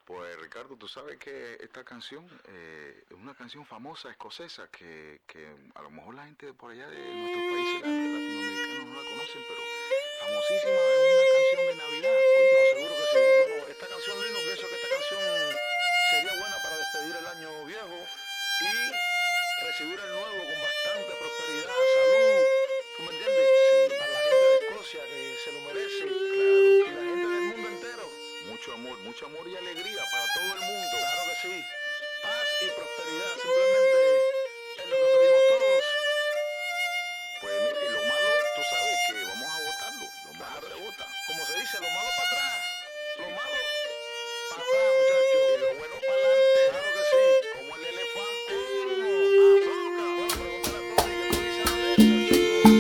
Pues Ricardo, tú sabes que esta canción es una canción famosa escocesa que a lo mejor la gente por allá de nuestros países latinoamericanos no la conocen, pero famosísima, es una canción de Navidad. No, seguro que sí. Bueno, esta canción, Lino, pienso que esta canción sería buena para despedir el año viejo y recibir el nuevo con bastante prosperidad, salud, ¿tú me entiendes? Sí. Para la gente de Escocia que se lo merece, Claro. y la gente del mundo entero. Mucho amor y alegría para todo el mundo. Claro que sí. Paz y prosperidad, simplemente es lo que pedimos todos. Pues mire, lo malo, tú sabes que vamos a votarlo. Lo malo Claro. se vota. Como se dice, lo malo para atrás. Lo malo para atrás, muchachos. Y lo bueno para adelante. Claro que sí. Como el elefante. Azúcar. Bueno, pregúntale a Tony que tú dices de eso, chico.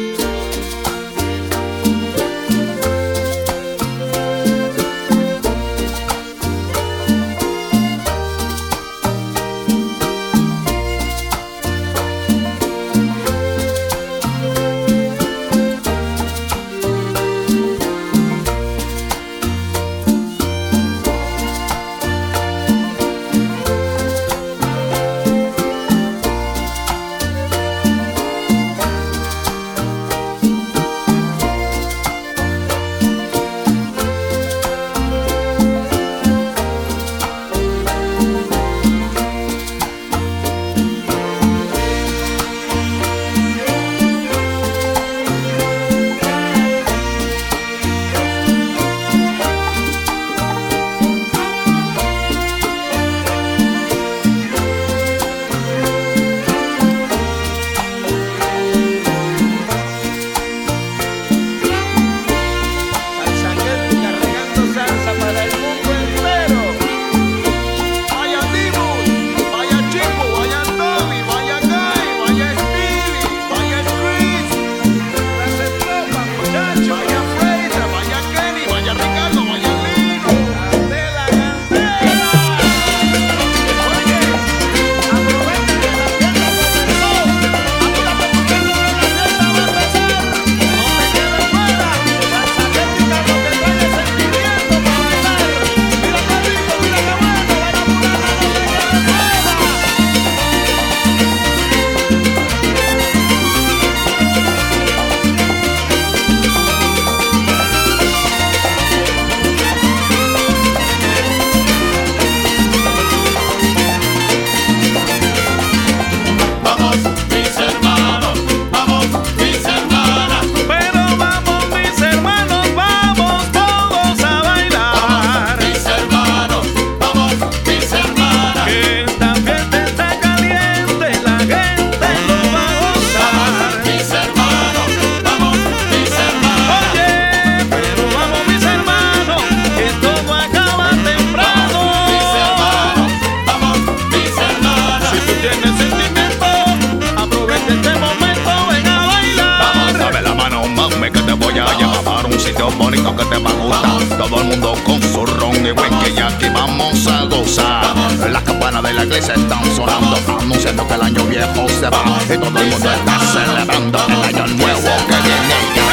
Bonito que te va a gustar. Todo el mundo con su ron y whisky y aquí vamos a gozar. Las campanas de la iglesia están sonando, anunciando que el año viejo se va y todo el mundo está celebrando el año nuevo que viene ya.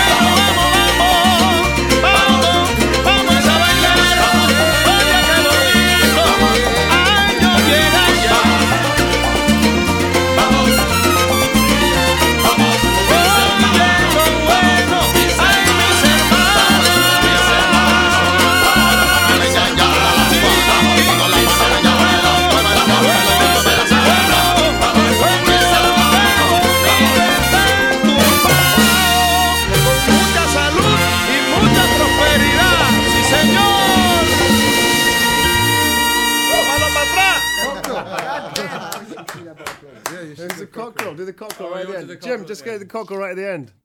There's a cockerel. Do the cockerel right at the end. Jim, just get the cockerel right at the end.